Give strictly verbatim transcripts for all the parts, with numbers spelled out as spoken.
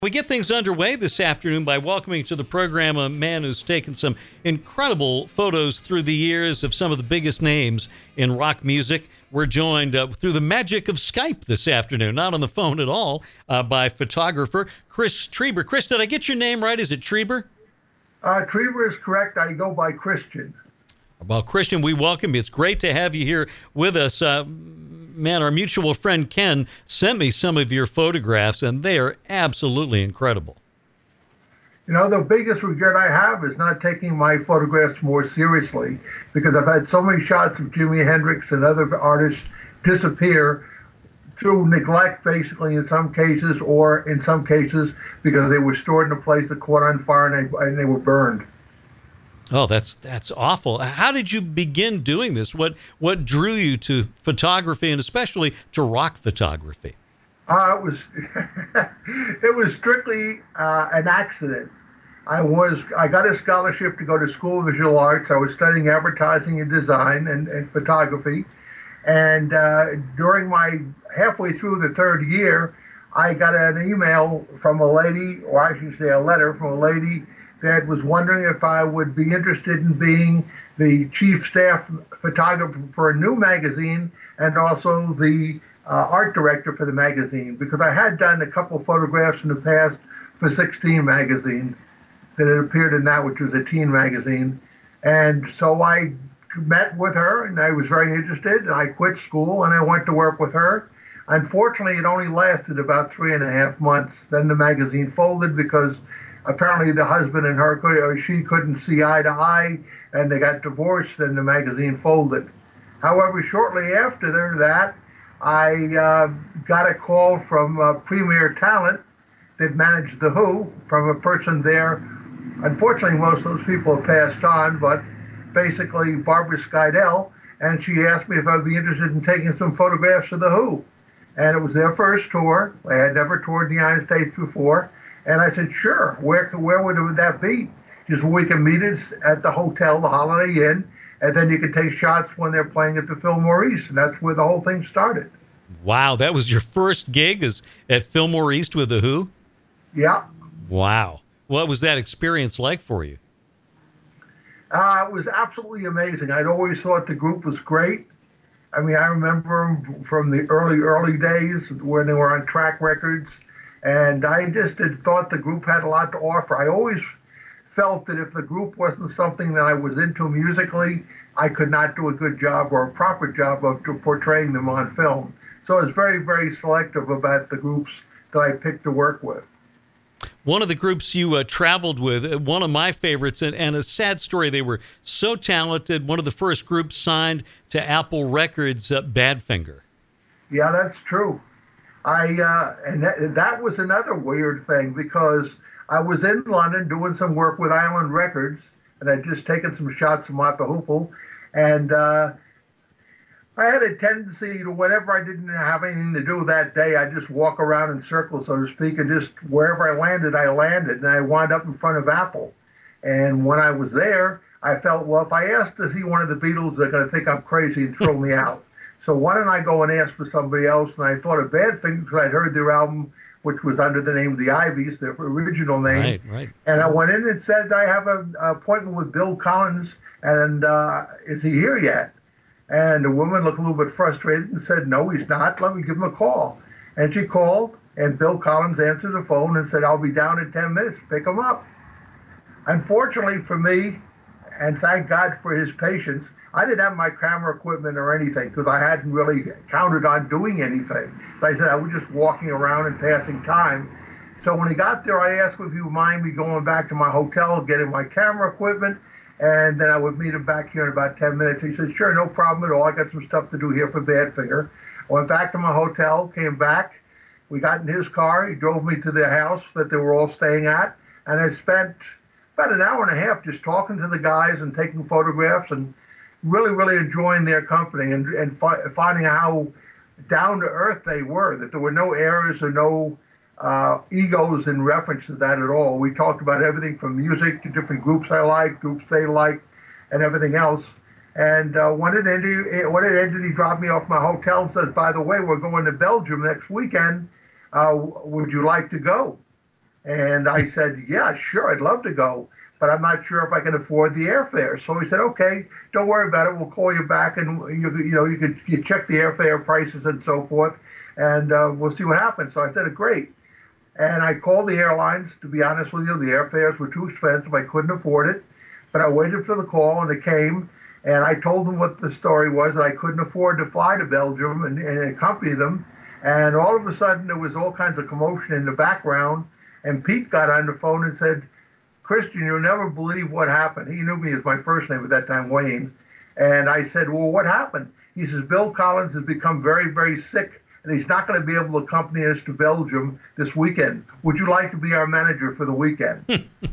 We get things underway this afternoon by welcoming to the program a man who's taken some incredible photos through the years of some of the biggest names in rock music. We're joined uh, through the magic of Skype this afternoon, not on the phone at all, uh, by photographer Chris Trieber. Chris, did I get your name right? Is it Trieber? Uh, Trieber is correct. I go by Christian. Well, Christian, we welcome you. It's great to have you here with us. Uh, man, our mutual friend Ken sent me some of your photographs, and they are absolutely incredible. You know, the biggest regret I have is not taking my photographs more seriously, because I've had so many shots of Jimi Hendrix and other artists disappear through neglect, basically, in some cases, or in some cases because they were stored in a place that caught on fire and they, and they were burned. Oh, that's that's awful. How did you begin doing this? What what drew you to photography, and especially to rock photography? Uh, it was it was strictly uh, an accident. I was I got a scholarship to go to School of Visual Arts. I was studying advertising and design and, and photography, and uh, during my halfway through the third year, I got an email from a lady, or I should say a letter from a lady, that was wondering if I would be interested in being the chief staff photographer for a new magazine and also the uh, art director for the magazine, because I had done a couple photographs in the past for sixteen magazine that had appeared in that, which was a teen magazine. And so I met with her, and I was very interested, and I quit school and I went to work with her. Unfortunately, it only lasted about three and a half months. Then the magazine folded because apparently the husband and her, could, or she couldn't see eye to eye, and they got divorced, and the magazine folded. However, shortly after that, I uh, got a call from uh, Premier Talent that managed The Who, from a person there. Unfortunately, most of those people have passed on, but basically Barbara Skydell, and she asked me if I'd be interested in taking some photographs of The Who. And it was their first tour. They had never toured the United States before. And I said, sure, where where would that be? Just we can meet us at the hotel, the Holiday Inn, and then you can take shots when they're playing at the Fillmore East. And that's where the whole thing started. Wow, that was your first gig is at Fillmore East with The Who? Yeah. Wow. What was that experience like for you? Uh, it was absolutely amazing. I'd always thought the group was great. I mean, I remember them from the early, early days when they were on Track Records. And I just had thought the group had a lot to offer. I always felt that if the group wasn't something that I was into musically, I could not do a good job or a proper job of portraying them on film. So I was very, very selective about the groups that I picked to work with. One of the groups you uh, traveled with, one of my favorites, and, and a sad story, they were so talented. One of the first groups signed to Apple Records, uh, Badfinger. Yeah, that's true. I uh, and that, that was another weird thing, because I was in London doing some work with Island Records, and I'd just taken some shots of Martha Hoople, and uh, I had a tendency to, whenever I didn't have anything to do that day, I just walk around in circles, so to speak, and just wherever I landed, I landed, and I wound up in front of Apple. And when I was there, I felt, well, if I ask to see one of the Beatles, they're going to think I'm crazy and throw me out. So why don't I go and ask for somebody else? And I thought a bad thing, because I'd heard their album, which was under the name of the Ivies, their original name. Right, right. And I went in and said, I have an appointment with Bill Collins, and uh, is he here yet? And the woman looked a little bit frustrated and said, no, he's not. Let me give him a call. And she called, and Bill Collins answered the phone and said, I'll be down in ten minutes. Pick him up. Unfortunately for me, and thank God for his patience, I didn't have my camera equipment or anything, because I hadn't really counted on doing anything. So I said I was just walking around and passing time. So when he got there, I asked him if he would mind me going back to my hotel, getting my camera equipment, and then I would meet him back here in about ten minutes. He said, sure, no problem at all. I got some stuff to do here for Badfinger. I went back to my hotel, came back. We got in his car. He drove me to the house that they were all staying at, and I spent about an hour and a half just talking to the guys and taking photographs and really, really enjoying their company, and, and fi- finding how down to earth they were, that there were no errors or no uh, egos in reference to that at all. We talked about everything from music to different groups I liked, groups they liked, and everything else. And uh, when it ended, when it ended, he dropped me off my hotel and says, by the way, we're going to Belgium next weekend. Uh, would you like to go? And I said, yeah, sure, I'd love to go, but I'm not sure if I can afford the airfare. So he said, okay, don't worry about it. We'll call you back, and you, you know, you could you check the airfare prices and so forth, and uh, we'll see what happens. So I said, great. And I called the airlines. To be honest with you, the airfares were too expensive. I couldn't afford it. But I waited for the call, and it came. And I told them what the story was, that I couldn't afford to fly to Belgium and, and accompany them. And all of a sudden, there was all kinds of commotion in the background. And Pete got on the phone and said, Christian, you'll never believe what happened. He knew me as my first name at that time, Wayne. And I said, well, what happened? He says, Bill Collins has become very, very sick, and he's not going to be able to accompany us to Belgium this weekend. Would you like to be our manager for the weekend?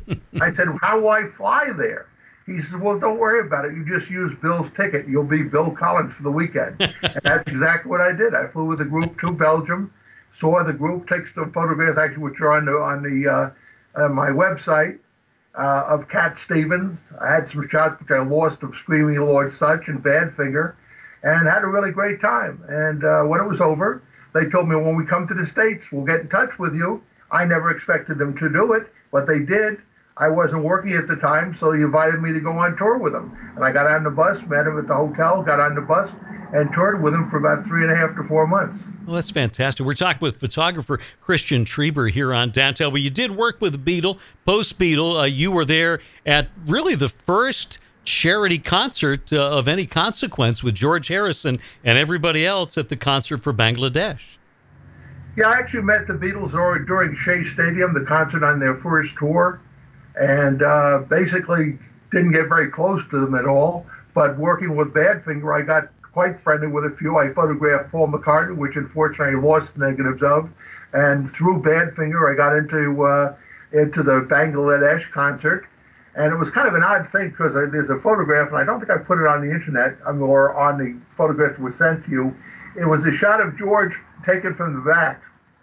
I said, how will I fly there? He said, well, don't worry about it. You just use Bill's ticket. You'll be Bill Collins for the weekend. And that's exactly what I did. I flew with the group to Belgium, saw the group, take some photographs, actually, which are on the on the uh, uh, my website, uh, of Cat Stevens. I had some shots which I lost of Screaming Lord Sutch and Badfinger, and had a really great time. And uh, when it was over, they told me, when we come to the States, we'll get in touch with you. I never expected them to do it, but they did. I wasn't working at the time, so he invited me to go on tour with him. And I got on the bus, met him at the hotel, got on the bus, and toured with him for about three and a half to four months. Well, that's fantastic. We're talking with photographer Christian Trieber here on Downtown. Well, you did work with Beatle, post-Beatle. Uh, you were there at really the first charity concert uh, of any consequence with George Harrison and everybody else at the concert for Bangladesh. Yeah, I actually met the Beatles during Shea Stadium, the concert on their first tour, and uh, basically didn't get very close to them at all. But working with Badfinger, I got quite friendly with a few. I photographed Paul McCartney, which unfortunately I lost negatives of. And through Badfinger, I got into uh, into the Bangladesh concert. And it was kind of an odd thing, because there's a photograph, and I don't think I put it on the internet, or on the photograph that was sent to you. It was a shot of George taken from the back.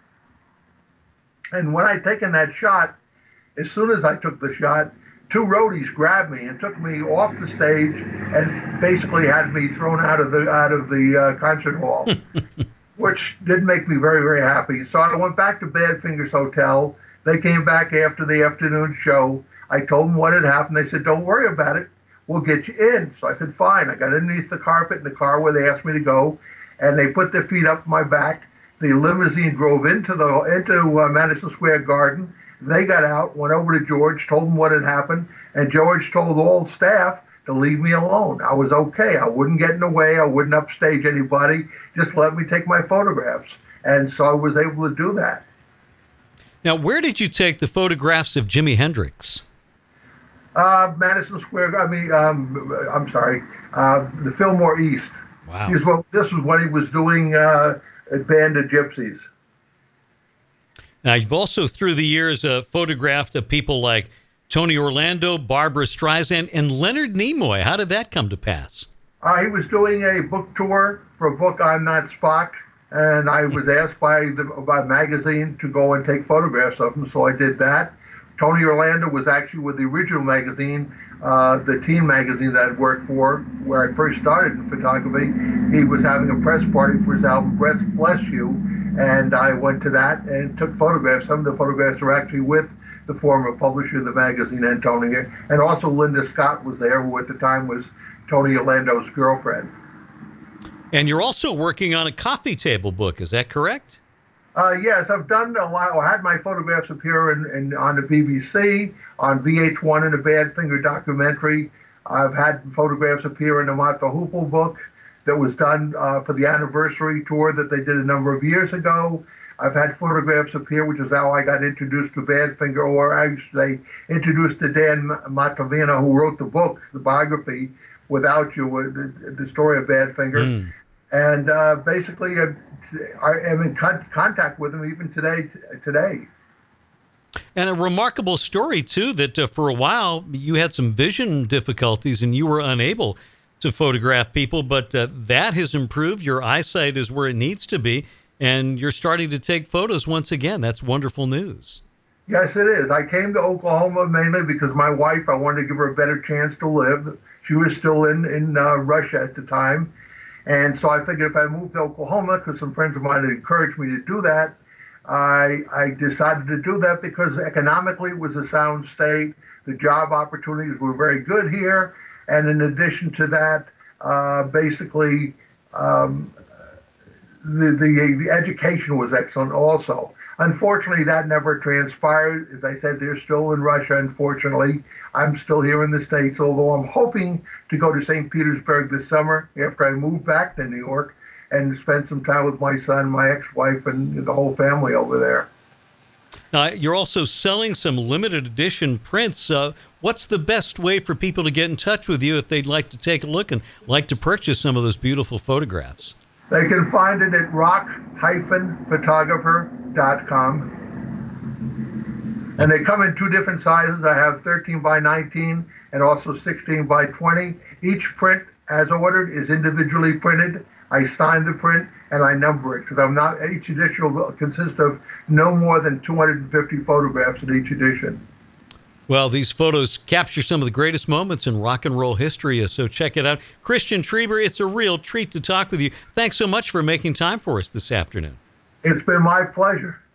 And when I'd taken that shot, as soon as I took the shot, two roadies grabbed me and took me off the stage and basically had me thrown out of the out of the uh, concert hall, which didn't make me very, very happy. So I went back to Badfinger's hotel. They came back after the afternoon show. I told them what had happened. They said, don't worry about it. We'll get you in. So I said, fine. I got underneath the carpet in the car where they asked me to go, and they put their feet up my back. The limousine drove into the into uh, Madison Square Garden. They got out, went over to George, told him what had happened, and George told all staff to leave me alone. I was okay. I wouldn't get in the way. I wouldn't upstage anybody. Just let me take my photographs. And so I was able to do that. Now, where did you take the photographs of Jimi Hendrix? Uh, Madison Square, I mean, um, I'm sorry, uh, the Fillmore East. Wow. This was, this was when he was doing uh, a Band of Gypsies. Now, you've also, through the years, uh, photographed uh, people like Tony Orlando, Barbara Streisand, and Leonard Nimoy. How did that come to pass? Uh, he was doing a book tour for a book, I'm Not Spock, and I was asked by the by magazine to go and take photographs of him, so I did that. Tony Orlando was actually with the original magazine, uh, the teen magazine that I'd worked for, where I first started in photography. He was having a press party for his album, Bless, Bless You, and I went to that and took photographs. Some of the photographs were actually with the former publisher of the magazine, and Tony, and also Linda Scott was there, who at the time was Tony Orlando's girlfriend. And you're also working on a coffee table book, is that correct? Uh, yes, I've done a lot. I had my photographs appear in, in, on the B B C, on V H one in a Badfinger documentary. I've had photographs appear in the Martha Hoople book that was done uh, for the anniversary tour that they did a number of years ago. I've had photographs appear, which is how I got introduced to Badfinger, or I should say, introduced to Dan Matavina, who wrote the book, the biography, Without You, the, the story of Badfinger. Mm. And uh, basically, uh, I am in con- contact with him even today. T- today. And a remarkable story, too, that uh, for a while you had some vision difficulties and you were unable to photograph people, but uh, that has improved. Your eyesight is where it needs to be, and you're starting to take photos once again. That's wonderful news. Yes, it is. I came to Oklahoma mainly because my wife, I wanted to give her a better chance to live. She was still in, in uh, Russia at the time. And so I figured if I moved to Oklahoma, because some friends of mine had encouraged me to do that, I, I decided to do that because economically it was a sound state. The job opportunities were very good here. And in addition to that, uh, basically, um, the, the, the education was excellent also. Unfortunately, that never transpired. As I said, they're still in Russia, unfortunately. I'm still here in the States, although I'm hoping to go to Saint Petersburg this summer after I move back to New York and spend some time with my son, my ex-wife, and the whole family over there. Now, you're also selling some limited edition prints. Uh, what's the best way for people to get in touch with you if they'd like to take a look and like to purchase some of those beautiful photographs? They can find it at rock photographer dot com. And they come in two different sizes. I have thirteen by nineteen and also sixteen by twenty. Each print, as ordered, is individually printed. I sign the print and I number it because I'm not. Each edition will consist of no more than two hundred fifty photographs in each edition. Well, these photos capture some of the greatest moments in rock and roll history, so check it out. Christian Trieber, it's a real treat to talk with you. Thanks so much for making time for us this afternoon. It's been my pleasure.